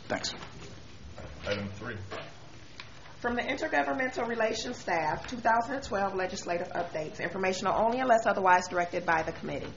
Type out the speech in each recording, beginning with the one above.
Thanks. Item 3. From the Intergovernmental Relations staff, 2012 legislative updates. Informational only unless otherwise directed by the committee.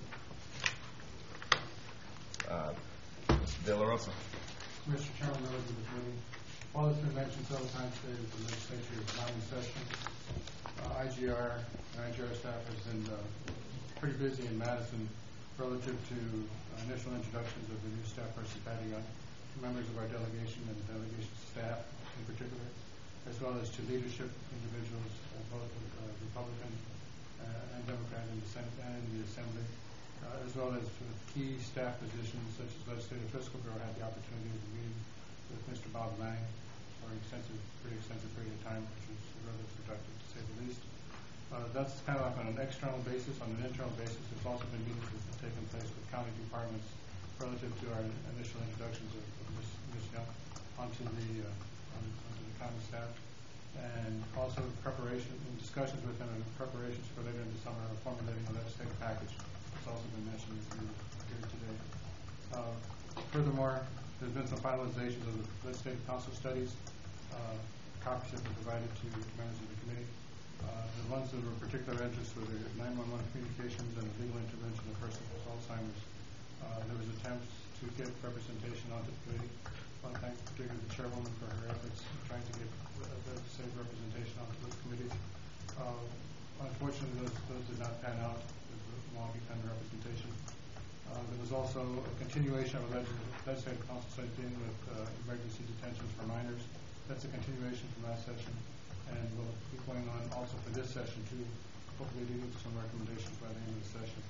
Mr. De La Rosa. Mr. Chairman, members of the committee, while it's been mentioned several times today that the legislature is not in session, IGR and IGR staff has been pretty busy in Madison relative to initial introductions of the new staff person, Patty Young, to members of our delegation and delegation staff in particular, as well as to leadership individuals, both Republican and Democrat in the Senate and in the Assembly, as well as to key staff positions such as Legislative Fiscal Bureau. Had the opportunity to meet with Mr. Bob Lang for an pretty extensive period of time, which was rather productive to say the least. That's kind of like on an external basis. On an internal basis, there's also been meetings that have taken place with county departments relative to our initial introductions of Ms. Young onto the county staff, and also preparation and discussions with them and preparations for later in the summer of formulating a legislative package. It's also been mentioned here today. Furthermore, there's been some finalizations of the legislative council studies. Copies have been provided to members of the committee. The ones that were of particular interest were the 911 communications and the legal intervention of persons with Alzheimer's. There was attempts to get representation onto the committee. I want to thank particularly the chairwoman for her efforts in trying to get legislative representation onto those committees. Unfortunately, those did not pan out. There was a long time representation. There was also a continuation of a legislative council study dealing with emergency detentions for minors. That's a continuation from last session, and will be going on also for this session too, hopefully leading to some recommendations by the end of the session.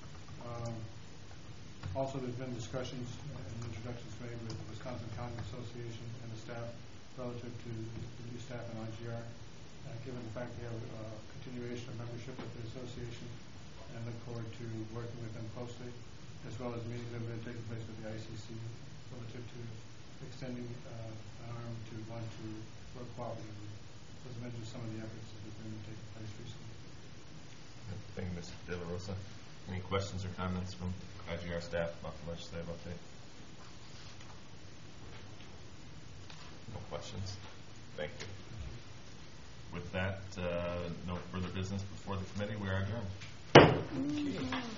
Also, there's been discussions and introductions made with the Wisconsin County Association and the staff relative to the new staff in IGR. Given the fact we have a continuation of membership with the association, and look forward to working with them closely, as well as meetings that have been taking place with the ICC relative to extending an arm to want to work cooperatively. Those are just some of the efforts that have been taking place recently. Thank you, Mr. De La Rosa. Any questions or comments from IGR staff about the legislative update? No questions. Thank you. With that, no further business before the committee. We are adjourned.